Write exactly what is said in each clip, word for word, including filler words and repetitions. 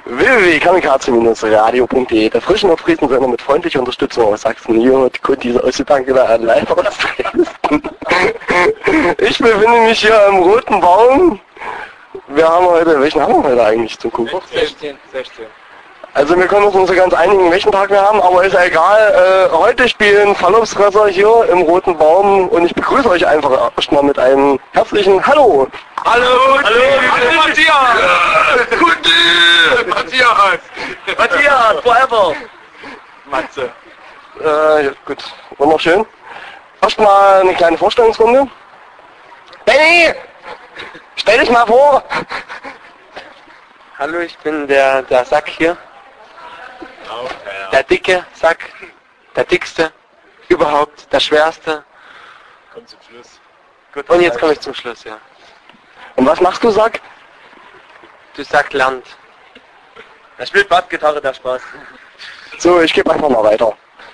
w w w punkt kamikaze Bindestrich radio punkt de, der frischen Nordfriesensender mit freundlicher Unterstützung aus Sachsen. Hier kommt diese Ausgedanke live aus Dresden. Ich befinde mich hier im Roten Baum. Wir haben heute, welchen haben wir heute eigentlich zum Kuchen? sechzehn, sechzehn. Also wir können uns nicht so ganz einigen, welchen Tag wir haben, aber ist ja egal. Äh, heute spielen Verlaufsfresser hier im Roten Baum und ich begrüße euch einfach erstmal mit einem herzlichen Hallo. Hallo, hallo, hallo Matthias! Gute! Matthias! Matthias, forever! Matze. Äh, ja, gut, wunderschön. Erstmal eine kleine Vorstellungsrunde. Benny! Stell dich mal vor! Hallo, ich bin der, der Sack hier. Okay, ja. Der dicke Sack. Der dickste. Überhaupt. Der schwerste. Komm zum Schluss. Gut, und jetzt komme ich zum Schluss, ja. Und was machst du, Sack? Du Sack lernt. Er spielt Bassgitarre, der Spaß. So, ich gebe einfach mal weiter.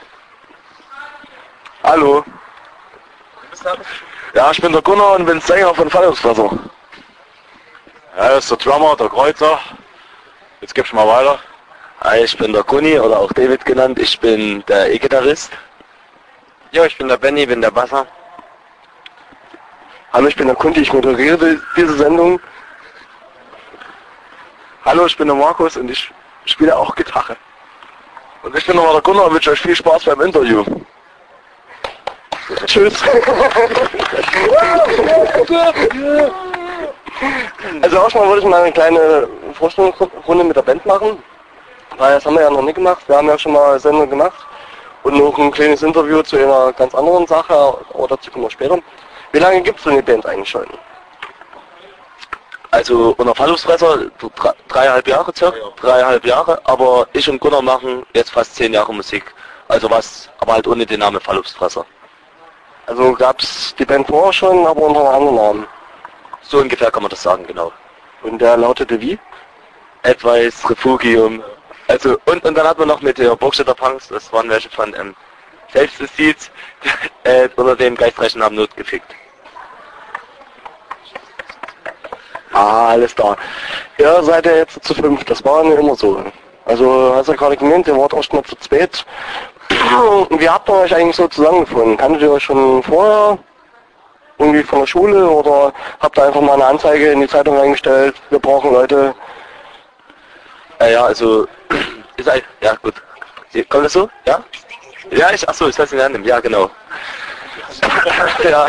Hallo. Ja, ich bin der Gunnar und bin Sänger von Verlaufsfresser. Ja, das ist der Drummer, der Kreuzer. Jetzt gib's mal weiter. Hi, ich bin der Gunni oder auch David genannt. Ich bin der E-Gitarrist. Jo, ich bin der Benny, bin der Basser. Hallo, ich bin der Kunti, ich moderiere diese Sendung. Hallo, ich bin der Markus und ich spiele auch Gitarre. Und ich bin nochmal der Gunnar und wünsche euch viel Spaß beim Interview. Tschüss. Also erstmal wollte ich mal eine kleine Vorstellungsrunde mit der Band machen, weil das haben wir ja noch nicht gemacht. Wir haben ja schon mal eine Sendung gemacht und noch ein kleines Interview zu einer ganz anderen Sache, aber dazu kommen wir später. Wie lange gibt es denn die Band eigentlich schon? Also unter Verlaufsfresser drei, dreieinhalb Jahre circa, dreieinhalb Jahre, aber ich und Gunnar machen jetzt fast zehn Jahre Musik. Also was, aber halt ohne den Namen Verlaufsfresser. Also gab es die Band vorher schon, aber unter einem anderen Namen. So ungefähr kann man das sagen, genau. Und der lautete wie? Advice, Refugium. Also und, und dann hat man noch mit der Burgstädter Punks, das waren welche von ähm, Selbstjustiz, äh, unter dem geistreichen Namen Notgefickt. Ah, alles klar. Ihr seid ja jetzt zu fünf, das war nicht immer so. Also hast du ja gerade gemeint, ihr wart erst mal zu zweit. Wie habt ihr euch eigentlich so zusammengefunden? Kanntet ihr euch schon vorher? Irgendwie von der Schule oder habt ihr einfach mal eine Anzeige in die Zeitung reingestellt, wir brauchen Leute? Äh, ja, also, ist ein, ja gut. Kommt das so? Ja? Ja, ich, achso, ich soll es in die Hand nehmen, ja genau. Ja.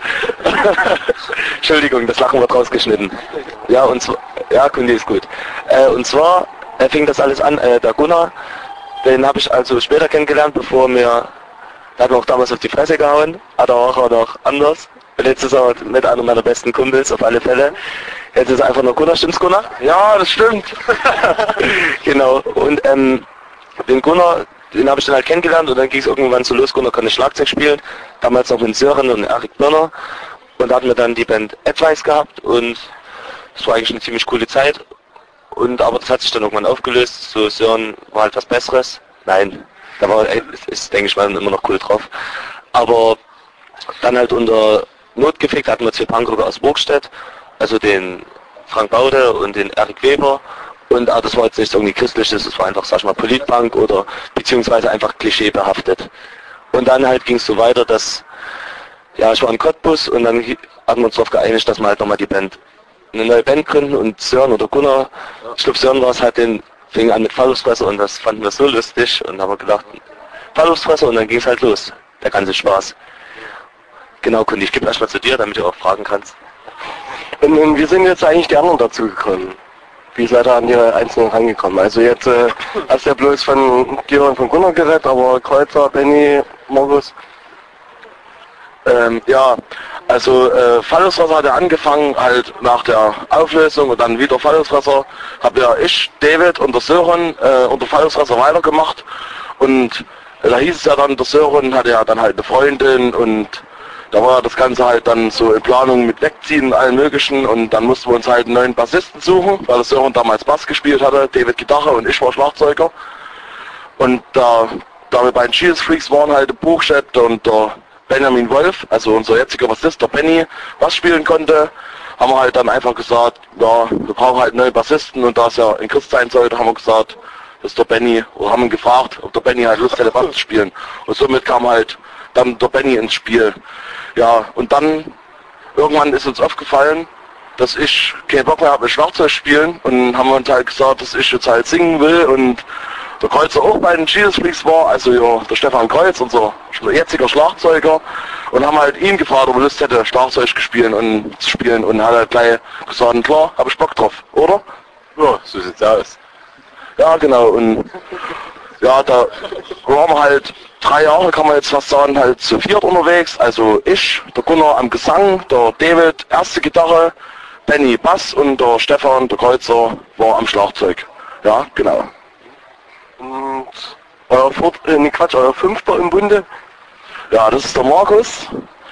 Entschuldigung, das Lachen wird rausgeschnitten. Ja, und zwar, ja, Kundi ist gut. Äh, und zwar äh, fing das alles an, äh, der Gunnar, den habe ich also später kennengelernt, bevor mir, der hat mir auch damals auf die Fresse gehauen, hat er auch noch anders. Und jetzt ist er mit einer meiner besten Kumpels, auf alle Fälle. Jetzt ist er einfach nur Gunnar, stimmt's Gunnar? Ja, das stimmt. Genau, und ähm, den Gunnar, den habe ich dann halt kennengelernt und dann ging es irgendwann so los, Gunnar konnte Schlagzeug spielen, damals noch mit Sören und Erik Birner. Und da hatten wir dann die Band Advice gehabt und es war eigentlich eine ziemlich coole Zeit. Und aber das hat sich dann irgendwann aufgelöst, so Sören war halt was Besseres. Nein, da war ist, ist denke ich mal immer noch cool drauf. Aber dann halt unter Notgefickt hatten wir zwei Punkrocker aus Burgstedt, also den Frank Baude und den Erik Weber. Und ah, das war jetzt nicht irgendwie christliches, das war einfach, sag ich mal, Politpunk oder beziehungsweise einfach klischeebehaftet. Und dann halt ging es so weiter, dass, ja, ich war in Cottbus und dann hatten wir uns darauf geeinigt, dass wir halt nochmal die Band, eine neue Band gründen und Sören oder Gunnar, ich glaube Sören war es halt, den fing an mit Verlaufsfresser und das fanden wir so lustig und haben wir gedacht, Verlaufsfresser und dann ging es halt los, der ganze Spaß. Genau, Kundi, ich gebe erstmal zu dir, damit du auch fragen kannst. Und, und wie sind jetzt eigentlich die anderen dazu gekommen? Wie seid ihr an die Einzelnen rangekommen? Also jetzt äh, hast du ja bloß von dir und von Gunnar geredet, aber Kreuzer, Benny, Markus? Ähm, ja, also äh, Verlaufsfresser hat ja angefangen halt nach der Auflösung und dann wieder Verlaufsfresser. Hab ja ich, David und der Sören äh, unter Verlaufsfresser weitergemacht und äh, da hieß es ja dann, der Sören hatte ja dann halt eine Freundin und da war das Ganze halt dann so in Planung mit Wegziehen und allem möglichen und dann mussten wir uns halt einen neuen Bassisten suchen, weil der Sören damals Bass gespielt hatte, David Gitarre und ich war Schlagzeuger. Und da, da wir bei den Jesus Freaks waren halt der Buchstedt und der Benjamin Wolf, also unser jetziger Bassist, der Benny, Bass spielen konnte, haben wir halt dann einfach gesagt, ja, wir brauchen halt neue Bassisten und da es ja in Christ sein sollte, haben wir gesagt, das ist der Benny, oder haben ihn gefragt, ob der Benny halt Lust hätte, Bass zu spielen. Und somit kam halt dann der Benny ins Spiel. Ja, und dann irgendwann ist uns aufgefallen, dass ich keinen Bock mehr habe mit Schlagzeug spielen und haben uns halt gesagt, dass ich jetzt halt singen will und der Kreuzer auch bei den Jesus Freaks war, also ja, der Stefan Kreuz, unser jetziger Schlagzeuger, und haben halt ihn gefragt, ob er Lust hätte, Schlagzeug gespielt und zu spielen und hat halt gleich gesagt, klar, habe ich Bock drauf, oder? Ja, so sieht's aus. Ja, genau, und ja, da waren wir halt drei Jahre, kann man jetzt fast sagen, halt zu viert unterwegs, also ich, der Gunnar am Gesang, der David erste Gitarre, Benny Bass und der Stefan, der Kreuzer, war am Schlagzeug. Ja, genau. Und euer Viert, äh, nee, Quatsch, euer Fünfter im Bunde? Ja, das ist der Markus.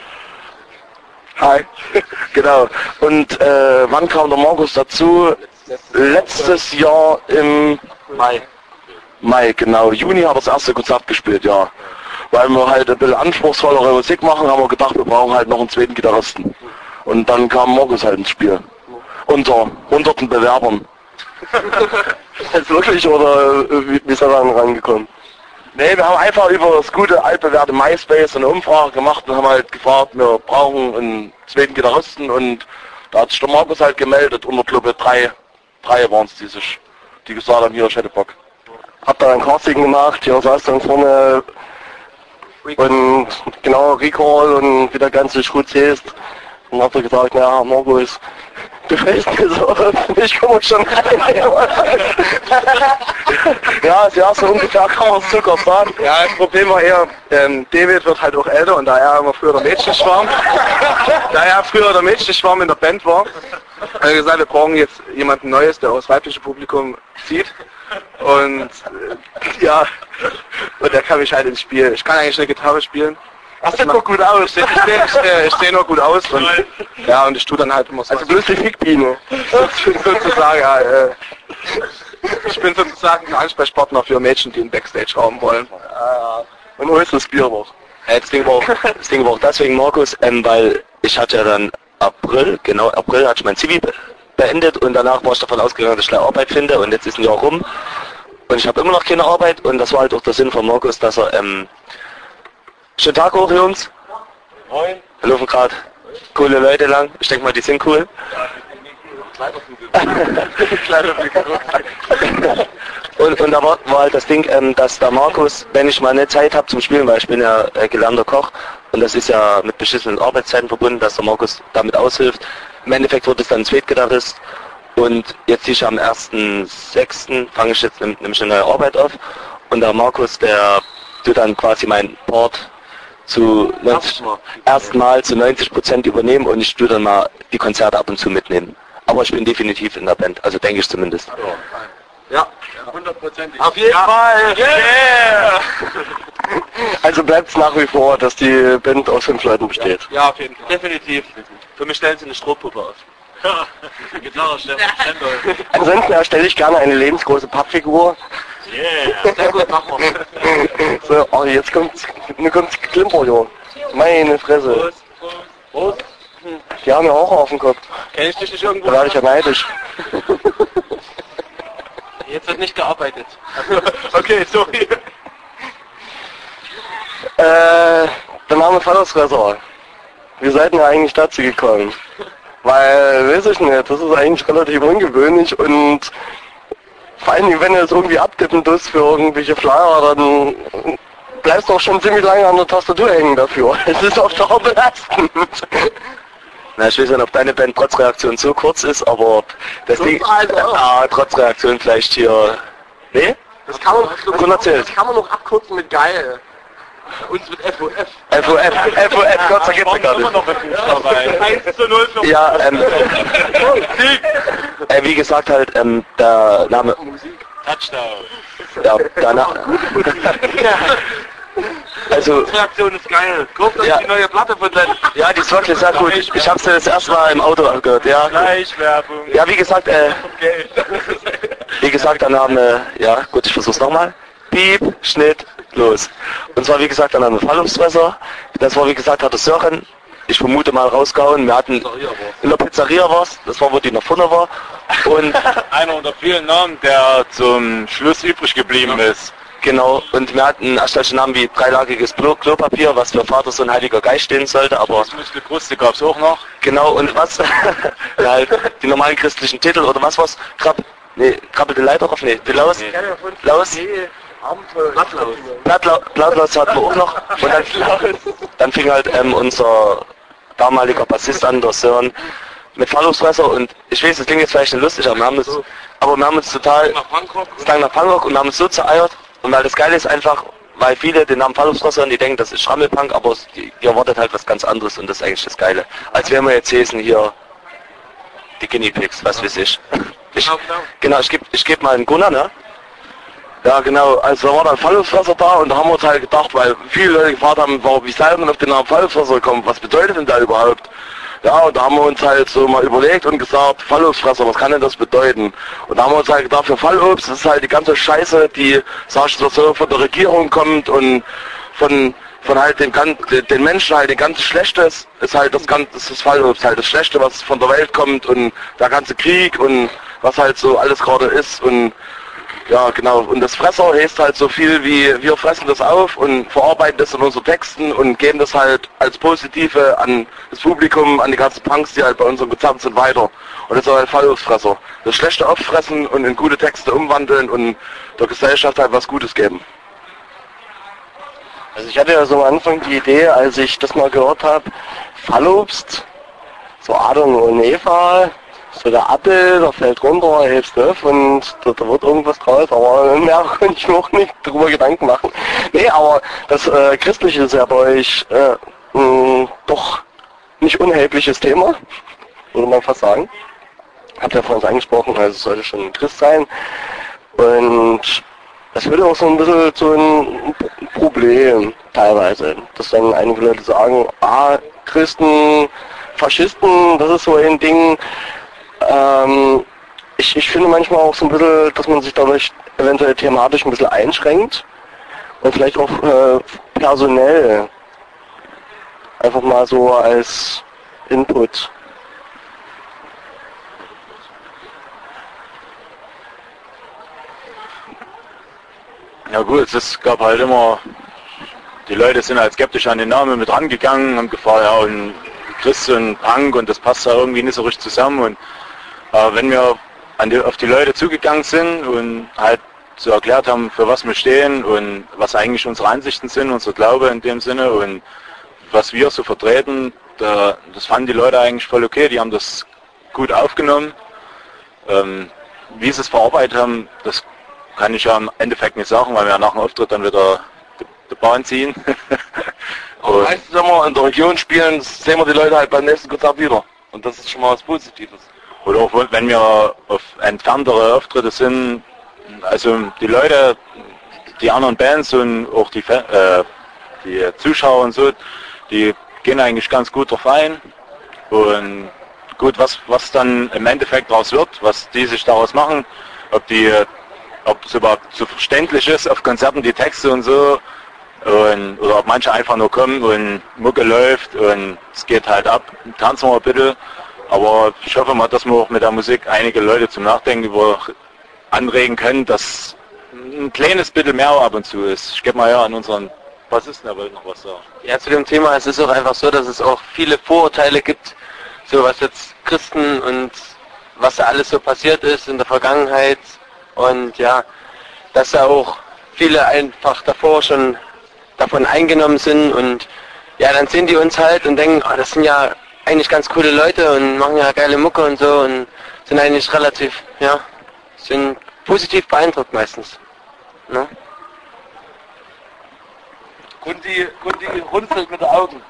Hi. Genau. Und äh, wann kam der Markus dazu? Letztes Jahr im Mai. Mai, genau. Juni hat er das erste Konzert gespielt, ja. Weil wir halt ein bisschen anspruchsvollere Musik machen, haben wir gedacht, wir brauchen halt noch einen zweiten Gitarristen. Und dann kam Markus halt ins Spiel. Unter hunderten Bewerbern. Jetzt wirklich, oder äh, wie, wie ist er dann rangekommen? Nee, wir haben einfach über das gute, altbewährte MySpace eine Umfrage gemacht und haben halt gefragt, wir brauchen einen zweiten Gitarristen und da hat sich der Markus halt gemeldet, unter glaube drei, drei waren es, die sich, die gesagt haben, hier, ich hätte Bock. Habt ihr ein Casting gemacht, hier saß dann vorne und genau, Recall und wie der ganze Schutz heißt. Und habt ihr gesagt, naja, Markus, du fällst mir so auf, ich komme schon rein. Ja, ja, so ungefähr kann man es sogar sagen. Ja, das Problem war eher, ähm, David wird halt auch älter und da er immer früher der Mädchenschwarm, da er früher der Mädchenschwarm in der Band war, hat er gesagt, wir brauchen jetzt jemanden Neues, der aus weiblichem Publikum zieht. Und äh, ja, und der kann mich halt ins Spiel. Ich kann eigentlich eine Gitarre spielen. Das sieht doch gut aus. Ich stehe ich steh, ich steh noch gut aus und ja, und ich tue dann halt immer so. Also bloß die Fickbiene. Ich bin sozusagen, ja, äh, ich bin sozusagen ein Ansprechpartner für Mädchen, die einen Backstage-Raum wollen. Und äußeres Bier noch. Äh, das Ding war auch, das Ding war auch deswegen, Markus, ähm, weil ich hatte ja dann April, genau, April hatte ich mein Zivi be beendet und danach war ich davon ausgegangen, dass ich eine Arbeit finde und jetzt ist ein Jahr rum und ich habe immer noch keine Arbeit und das war halt auch der Sinn von Markus, dass er, ähm, schönen Tag hoch, Jungs. Moin. Wir laufen gerade coole Leute lang, ich denke mal, die sind cool. Und, und da war, war halt das Ding, ähm, dass der Markus, wenn ich mal eine Zeit habe zum Spielen, weil ich bin ja äh, gelernter Koch und das ist ja mit beschissenen Arbeitszeiten verbunden, dass der Markus damit aushilft. Im Endeffekt wurde es dann ein Zweitgitarrist und jetzt ich am ersten sechsten fange ich jetzt nämlich eine neue Arbeit auf und der Markus, der tut dann quasi meinen Part zu neunzig, erstmal zu neunzig Prozent übernehmen und ich tue dann mal die Konzerte ab und zu mitnehmen. Aber ich bin definitiv in der Band, also denke ich zumindest. Ja, hundertprozentig. Auf jeden Fall! Yeah! Also bleibt es nach wie vor, dass die Band aus fünf Leuten besteht. Ja, auf jeden Fall. Definitiv. Für mich stellen sie eine Strohpuppe auf. Gitarre, Stefan, Stendal. Ansonsten erstelle ich gerne eine lebensgroße Pappfigur. Yeah! Sehr gut, machen wir. So, oh, jetzt kommt, nu kommt's Klimper, jo. Meine Fresse. Prost, Prost. Prost. Die haben ja auch auf dem Kopf. Kenn ich dich nicht irgendwo? Da werde ich ja neidisch. Jetzt wird nicht gearbeitet. Okay, sorry. Äh, der Name Fallersfresser. Wie seid ihr eigentlich dazu gekommen? Weil, weiß ich nicht, das ist eigentlich relativ ungewöhnlich und vor allem, wenn du es irgendwie abtippen tust für irgendwelche Flyer, dann bleibst du auch schon ziemlich lange an der Tastatur hängen dafür. Es ist auf Dauer belastend. Na, ich weiß nicht, ob deine Band trotz Reaktion so kurz ist, aber das So Ding, alt auch. ah, trotz Reaktion vielleicht hier, nee? Das kann man, Gut erzählt. das kann man noch abkürzen mit geil. Uns mit F O F. F O F, F O F, Gott sei Dank gar Immer nicht. noch ein Buchstabe. eins zu null für Ja, ähm, äh, wie gesagt halt, ähm, der Name, Touchdown. ja, der Name, also, Reaktion ist geil. Kauft euch Ja. die neue Platte von denen. ja, die ist wirklich sehr gut. Ich, ich hab's das erste Mal im Auto angehört, ja. Gleichwerbung. Ja, wie gesagt, äh, Geld. wie gesagt, der Name, ja, gut, ich versuch's nochmal. Piep, Schnitt, los. Und zwar, wie gesagt, der Name Fallungsfresser. Das war, wie gesagt, hat der Sören ich vermute mal rausgehauen. Wir hatten in der Pizzeria was, das war, wo die noch vorne war. Und einer unter vielen Namen, der zum Schluss übrig geblieben ja. ist. Genau, und wir hatten solche Namen wie dreilagiges Klo Klopapier, was für Vater so ein Heiliger Geist stehen sollte, aber... Muskelkruste gab es auch noch. Genau, und was? Ja, halt die normalen christlichen Titel, oder was war's? Krab... Nee, Krabbelte Leiter auf? Nee, die Laus? Nee. Laus? Blattlaus. Blattlaus. Blattlaus hatten wir auch noch. Und dann, dann fing halt ähm, unser damaliger Bassist an, der Sören, mit Fallungsfresser, und ich weiß, das klingt jetzt vielleicht nicht lustig, aber wir haben uns, aber wir haben uns total... Es klang nach Punkrock und wir haben uns so zereiert. Und weil das Geile ist einfach, weil viele den Namen Fallungsfresser und die denken, das ist Schrammelpunk, aber die, die erwartet halt was ganz anderes, und das ist eigentlich das Geile. Als wären wir jetzt hießen hier die Guinea Pigs, was weiß ich. ich genau, ich gebe ich geb mal einen Gunnar, ne? Ja genau, also da war dann Fallungsfresser da, und da haben wir uns halt gedacht, weil viele Leute gefragt haben, warum, wie seid ihr denn auf den Namen Fallungsfresser gekommen, was bedeutet denn da überhaupt? Ja, und da haben wir uns halt so mal überlegt und gesagt, Fallobstfresser, was kann denn das bedeuten? Und da haben wir uns halt gedacht, für Fallobst, das ist halt die ganze Scheiße, die, sag ich so, von der Regierung kommt und von, von halt den, den Menschen halt, den ganzen Schlechtes, ist halt das ganze, das ist Fallobst halt, das Schlechte, was von der Welt kommt, und der ganze Krieg und was halt so alles gerade ist, und ja, genau. Und das Fresser heißt halt so viel wie, wir fressen das auf und verarbeiten das in unseren Texten und geben das halt als Positive an das Publikum, an die ganzen Punks, die halt bei unserem Konzert sind, weiter. Und das ist halt Fallobstfresser. Das Schlechte auffressen und in gute Texte umwandeln und der Gesellschaft halt was Gutes geben. Also ich hatte ja so am Anfang die Idee, als ich das mal gehört habe, Fallobst, so Adam und Eva, so der Apfel, der fällt runter, hebst auf, und da, da wird irgendwas draus, aber mehr konnte ich mir auch nicht drüber Gedanken machen. Nee, aber das äh, Christliche ist ja bei euch äh, mh, doch nicht unerhebliches Thema, würde man fast sagen. Habt ihr vorhin angesprochen, also es sollte schon ein Christ sein. Und das würde auch so ein bisschen so ein Problem teilweise, dass dann einige Leute sagen, ah, Christen, Faschisten, das ist so ein Ding. Ähm, ich, ich finde manchmal auch so ein bisschen, dass man sich dadurch eventuell thematisch ein bisschen einschränkt und vielleicht auch äh, personell einfach mal so als Input. Ja gut, es gab halt immer, die Leute sind halt skeptisch an den Namen mit rangegangen, haben gefragt, ja, und Christ und Punk, und das passt da irgendwie nicht so richtig zusammen. Und äh, wenn wir an die, auf die Leute zugegangen sind und halt so erklärt haben, für was wir stehen und was eigentlich unsere Ansichten sind, unser Glaube in dem Sinne und was wir so vertreten, da, das fanden die Leute eigentlich voll okay, die haben das gut aufgenommen. Ähm, wie sie es verarbeitet haben, das kann ich ja im Endeffekt nicht sagen, weil wir ja nach dem Auftritt dann wieder die, die Bahn ziehen. Aber meistens, wenn wir in der Region spielen, sehen wir die Leute halt beim nächsten Konzert wieder. Und das ist schon mal was Positives. Oder auch wenn wir auf entferntere Auftritte sind, also die Leute, die anderen Bands und auch die, äh, die Zuschauer und so, die gehen eigentlich ganz gut drauf ein. Und gut, was, was dann im Endeffekt daraus wird, was die sich daraus machen, ob die, ob es überhaupt so verständlich ist auf Konzerten, die Texte und so, und, oder ob manche einfach nur kommen und Mucke läuft und es geht halt ab, tanzen wir bitte. Aber ich hoffe mal, dass wir auch mit der Musik einige Leute zum Nachdenken über anregen können, dass ein kleines bisschen mehr ab und zu ist. Ich gebe mal ja an unseren Bassisten, der wollte noch was sagen. Ja, zu dem Thema, es ist auch einfach so, dass es auch viele Vorurteile gibt, so was jetzt Christen und was da alles so passiert ist in der Vergangenheit, und ja, dass da auch viele einfach davor schon davon eingenommen sind, und ja, dann sehen die uns halt und denken, oh, das sind ja eigentlich ganz coole Leute und machen ja geile Mucke und so, und sind eigentlich relativ, ja, sind positiv beeindruckt meistens. Ne? Gundi, Gundi runzelt mit den Augen.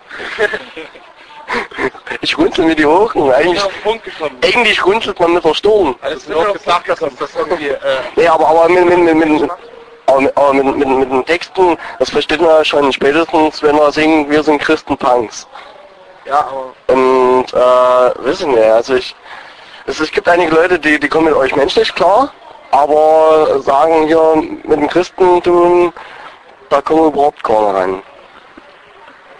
Ich runzel mir die Augen. Eigentlich, eigentlich runzelt man mit der Stirn. Also du auch gesagt, dass das irgendwie... Äh nee, aber, aber mit, mit, mit, mit, aber mit, aber mit, mit, mit den Texten, das versteht man ja schon spätestens, wenn wir singen, wir sind Christen-Punks. Ja, aber... Und, äh, wissen wir, also ich... Es, es gibt einige Leute, die, die kommen mit euch menschlich klar, aber sagen hier, mit dem Christentum, da kommen wir überhaupt keiner rein.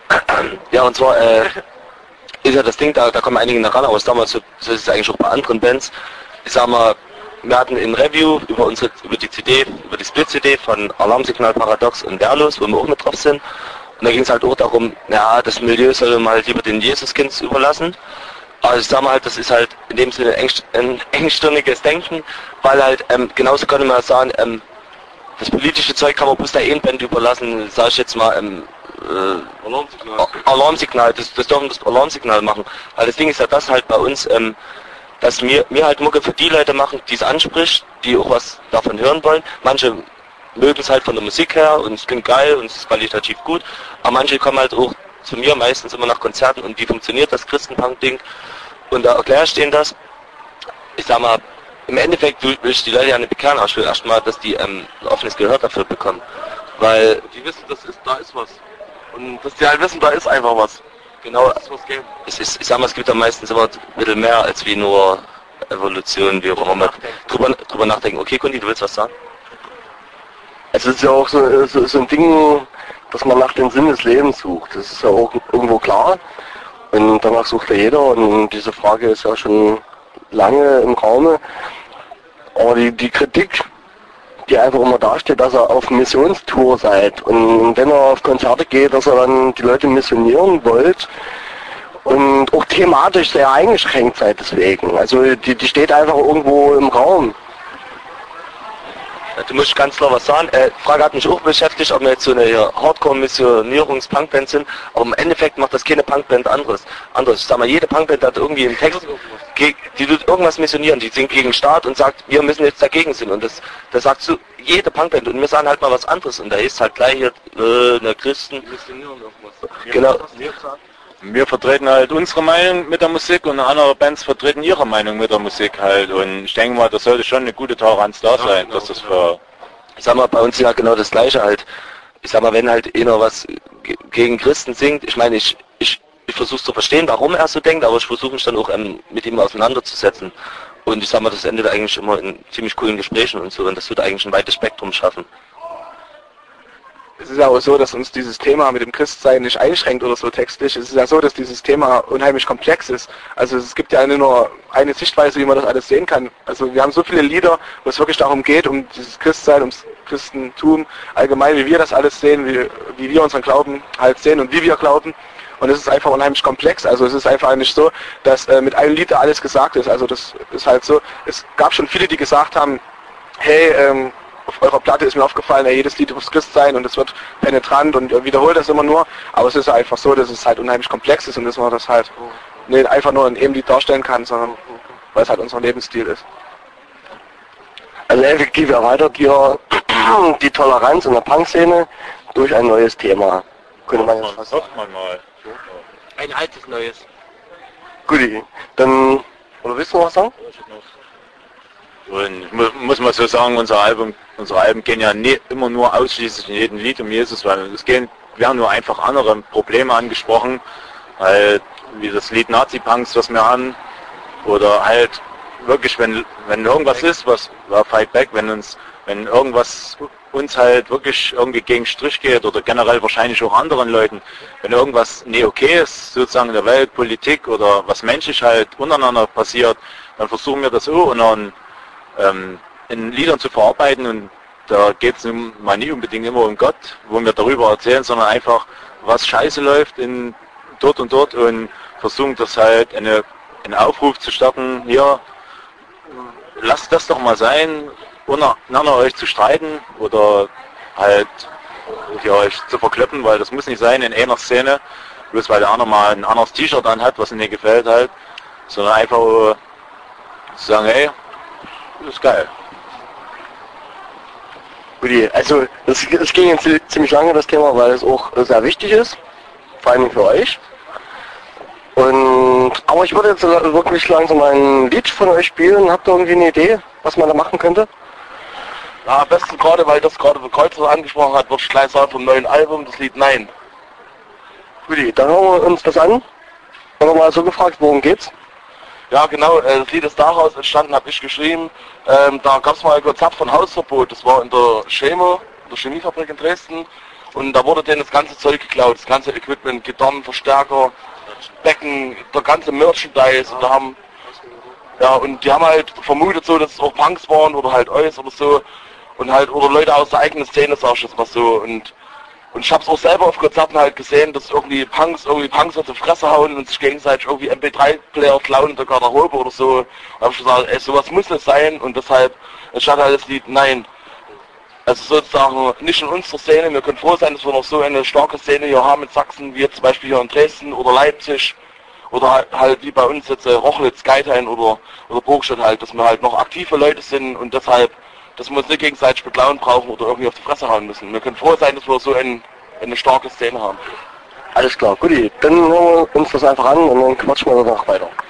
Ja, und zwar äh, ist ja das Ding, da, da kommen einige nach ran, aber damals, so, so ist es eigentlich auch bei anderen Bands. Ich sag mal, wir hatten ein Review über unsere, über die C D, über die Split-C D von Alarmsignal, Paradox und Wehrlos, wo wir auch mit drauf sind. Und da ging es halt auch darum, ja, das Milieu soll man halt lieber den Jesuskind überlassen. Aber ich sag mal halt, das ist halt in dem Sinne ein, ein engstirniges Denken, weil halt, ähm, genauso könnte man sagen, ähm, das politische Zeug kann man bloß der E-Band überlassen, sag ich jetzt mal, ähm, äh, Alarmsignal. Alarmsignal, das, das dürfen das Alarmsignal machen. Weil das Ding ist ja das halt bei uns, ähm, dass wir, wir halt Mucke für die Leute machen, die es anspricht, die auch was davon hören wollen. Manche mögen es halt von der Musik her und es klingt geil und es ist qualitativ gut, aber manche kommen halt auch zu mir meistens immer nach Konzerten und wie funktioniert das Christenpunk-Ding und da erkläre ich denen das. Ich sag mal, im Endeffekt will ich die Leute ja nicht bekehren, aber ich will erstmal, dass die ähm, ein offenes Gehör dafür bekommen, weil Die wissen, das ist, da ist was. Und dass die halt wissen, da ist einfach was. genau, Das ist was geben. es ist, ich sag mal, es gibt da meistens immer ein bisschen mehr als wie nur Evolution, wie auch immer man drüber, drüber nachdenken. Okay, Kundi, du willst was sagen? Es ist ja auch so, so, so ein Ding, dass man nach dem Sinn des Lebens sucht. Das ist ja auch irgendwo klar. Und danach sucht ja jeder. Und diese Frage ist ja schon lange im Raume. Aber die, die Kritik, die einfach immer dasteht, dass ihr auf Missionstour seid. Und wenn ihr auf Konzerte geht, dass ihr dann die Leute missionieren wollt. Und auch thematisch sehr eingeschränkt seid deswegen. Also die, die steht einfach irgendwo im Raum. Du musst ganz klar was sagen. Äh, Frage hat mich auch beschäftigt, ob wir jetzt so eine Hardcore-Missionierungs-Punkband sind. Aber im Endeffekt macht das keine Punkband anderes. anderes. Ich sag mal, jede Punkband hat irgendwie einen Text, die tut irgendwas missionieren. Die singt gegen den Staat und sagt, wir müssen jetzt dagegen sind. Und das, das sagt so jede Punkband. Und wir sagen halt mal was anderes. Und da ist halt gleich hier äh, eine Christen. Missionieren irgendwas. Genau. Wir vertreten halt unsere Meinung mit der Musik und andere Bands vertreten ihre Meinung mit der Musik halt. Und ich denke mal, das sollte schon eine gute Toleranz da sein, genau, dass das für... Ich sag mal, bei uns ist ja genau das Gleiche halt. Ich sag mal, wenn halt einer was ge- gegen Christen singt, ich meine, ich, ich, ich versuche zu verstehen, warum er so denkt, aber ich versuche mich dann auch ähm, mit ihm auseinanderzusetzen. Und ich sag mal, das endet eigentlich immer in ziemlich coolen Gesprächen und so, und das wird eigentlich ein weites Spektrum schaffen. Es ist ja auch so, dass uns dieses Thema mit dem Christsein nicht einschränkt oder so textlich. Es ist ja so, dass dieses Thema unheimlich komplex ist. Also es gibt ja nicht nur eine Sichtweise, wie man das alles sehen kann. Also wir haben so viele Lieder, wo es wirklich darum geht, um dieses Christsein, ums Christentum, allgemein, wie wir das alles sehen, wie, wie wir unseren Glauben halt sehen und wie wir glauben. Und es ist einfach unheimlich komplex. Also es ist einfach nicht so, dass äh, mit einem Lied da alles gesagt ist. Also das ist halt so, es gab schon viele, die gesagt haben, hey, ähm, auf eurer Platte ist mir aufgefallen, ja, jedes Lied muss Christ sein und es wird penetrant und wiederholt das immer nur. Aber es ist einfach so, dass es halt unheimlich komplex ist und dass man das halt nicht einfach nur in einem Lied darstellen kann, sondern weil es halt unser Lebensstil ist. Also effektiv erweitert ihr die Toleranz in der Punk-Szene durch ein neues Thema. Könnte man jetzt fast sagen. Hofft man mal. Ein altes Neues. Guti, dann, oder willst du noch was sagen? Und ich mu muss mal so sagen, unser Album, unsere Alben gehen ja nie, immer nur ausschließlich in jedem Lied um Jesus, weil es gehen, werden nur einfach andere Probleme angesprochen, halt wie das Lied Nazi-Punks, was wir haben, oder halt wirklich, wenn wenn irgendwas ist, was war Fight Back, wenn uns, wenn irgendwas uns halt wirklich irgendwie gegen Strich geht oder generell wahrscheinlich auch anderen Leuten, wenn irgendwas nie okay ist, sozusagen in der Welt, Politik oder was menschlich halt untereinander passiert, dann versuchen wir das auch und dann ähm, in Liedern zu verarbeiten, und da geht es mal nie unbedingt immer um Gott, wo wir darüber erzählen, sondern einfach, was scheiße läuft in dort und dort, und versuchen das halt eine, einen Aufruf zu starten, hier, lasst das doch mal sein, untereinander euch zu streiten oder halt ja, euch zu verkloppen, weil das muss nicht sein in einer Szene, bloß weil der andere mal ein anderes T-Shirt anhat, was ihm nicht gefällt halt, sondern einfach uh, zu sagen, hey, das ist geil. Guti, also es, es ging jetzt ziemlich lange das Thema, weil es auch sehr wichtig ist, vor allem für euch. Und aber ich würde jetzt wirklich langsam ein Lied von euch spielen. Habt ihr irgendwie eine Idee, was man da machen könnte? Ja, am besten gerade, weil das gerade für Kreuzer angesprochen hat, würde ich gleich sagen vom neuen Album, das Lied Nein. Guti, dann hören wir uns das an. Haben wir mal so gefragt, worum geht's? Ja genau, äh, das Lied ist daraus entstanden, habe ich geschrieben. Ähm, da gab es mal ein Konzert von Hausverbot, das war in der Chemo, in der Chemiefabrik in Dresden. und da wurde denen das ganze Zeug geklaut, das ganze Equipment, Gitarren, Verstärker, Becken, der ganze Merchandise und da haben, ja, und die haben halt vermutet so, dass es auch Punks waren oder halt Eus oder so und halt, oder Leute aus der eigenen Szene, sag ich jetzt mal so und Und ich habe es auch selber auf Konzerten halt gesehen, dass irgendwie Punks irgendwie Punks auf die Fresse hauen und sich gegenseitig irgendwie M P drei Player klauen in der Garderobe oder so. Da habe ich gesagt, ey, sowas muss nicht sein und deshalb entstand halt das Lied Nein. Also sozusagen nicht in unserer Szene. Wir können froh sein, dass wir noch so eine starke Szene hier haben mit Sachsen, wie jetzt zum Beispiel hier in Dresden oder Leipzig oder halt, halt wie bei uns jetzt äh, Rochlitz, Geithain oder, oder Burgstadt halt, dass wir halt noch aktive Leute sind und deshalb dass wir uns nicht gegenseitig beklauen brauchen oder irgendwie auf die Fresse hauen müssen. Wir können froh sein, dass wir so ein, eine starke Szene haben. Alles klar, guti. Dann hören wir uns das einfach an und dann quatschen wir danach weiter.